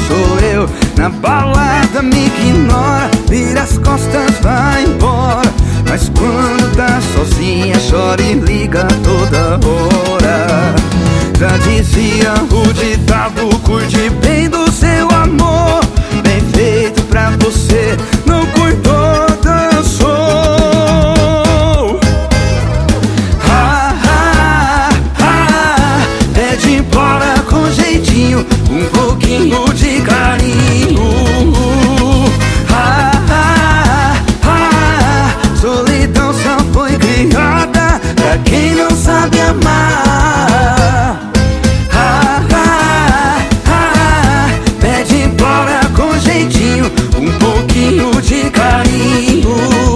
sou eu. Na balada me ignora, vira as costas, vai embora. Mas quando tá sozinha chora e liga toda hora. Já dizia o ditado, cuide bem do seu amor. Bem feito pra você, não cuidou, dançou. Pede embora com jeitinho, um pouquinho de carinho. Solidão só foi criada pra quem não sabe amar. Pede embora com jeitinho, um pouquinho de carinho.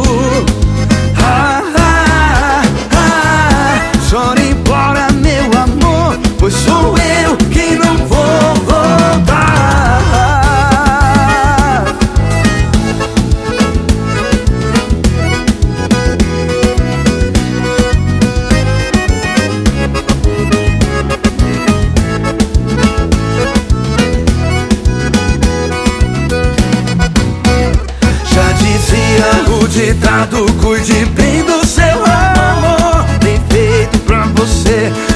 Chora embora, meu amor, pois sou eu quem não vou voltar. Já dizia o ditado, cuide bem do seu amor. Bem feito pra você,